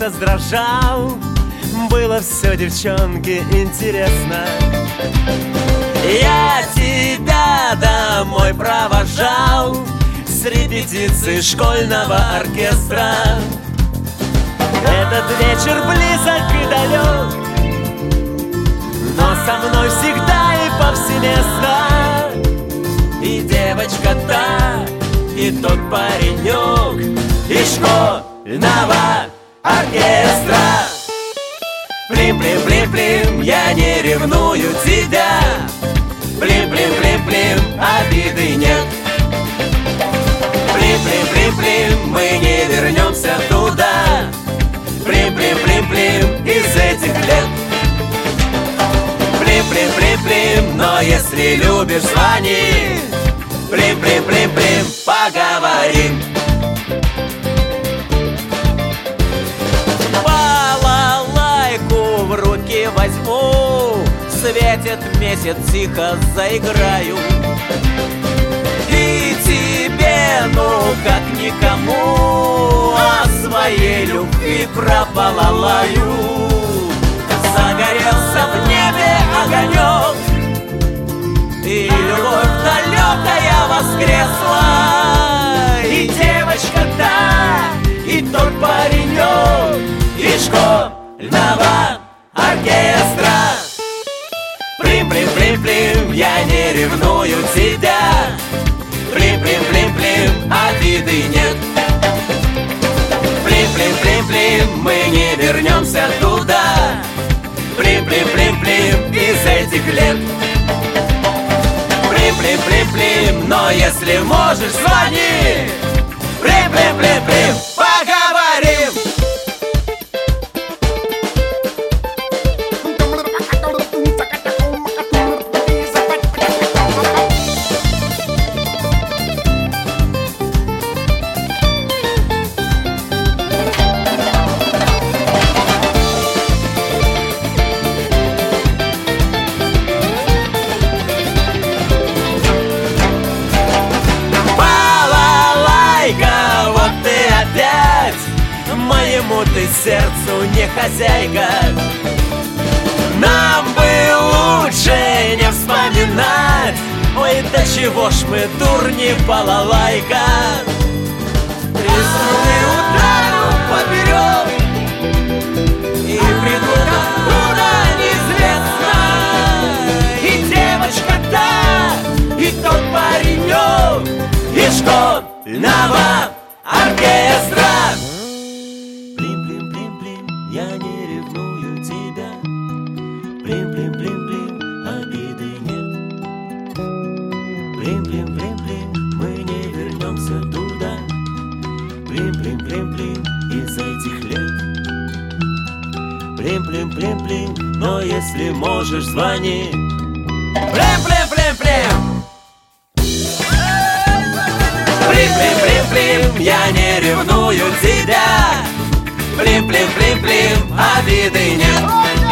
раздражал. Было все, девчонке, интересно. Я тебя домой провожал с репетиции школьного оркестра. Этот вечер близок и далек, но со мной всегда и повсеместно. И девочка та, и тот паренек из школьного оркестра. Плим-плим-плим-плим, я не ревную тебя. Плим-плим-плим-плим, обиды нет. Плим-плим-плим-плим, мы не вернемся туда. Плим-плим-плим-плим, из этих лет. Плим-плим-плим-плим, но если любишь, звони. Плим-плим-плим-плим, поговорим. Балалайку в руки возьму, светит месяц, тихо заиграю. И тебе, ну как никому, о своей любви пробалалаю. Загорелся в небе огонек, и любовь далекая воскресла. И девочка та, и тот паренек из школьного оркестра. Плим-плим-плим-плим, я не ревную тебя. Плим-плим-плим-плим, обиды нет. Плим-плим-плим-плим, мы не вернемся туда. Плим-плим-плим-плим, из этих лет. Плим-плим-плим-плим, но если можешь, звони. Плим-плим-плим-плим, поговорим. Моему ты сердцу не хозяйка. Нам бы лучше не вспоминать. Ой, да чего ж мы дурни, балалайка. 3 струны удару поперек, и придут откуда неизвестно. И девочка та, и тот паренек из школьного оркестра. Я не ревную тебя. Плим-плим-плим-плим, обиды нет. Плим-плим-плим-плим, мы не вернемся туда. Плим-плим-плим-плим, из этих лет. Плим-плим-плим-плим, но если можешь, звони. Плим-плим-плим-плим. Плим-плим-плим-плим, я не ревную тебя. Плим-плим-плим-плим, обиды нет.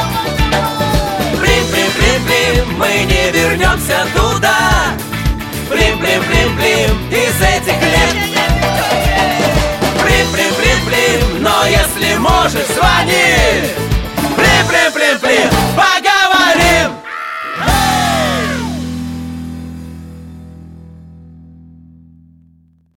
Плим-плим-плим-плим, мы не вернемся туда. Плим-плим-плим-плим, из этих лет. Плим-плим-плим-плим, но если можешь, звони.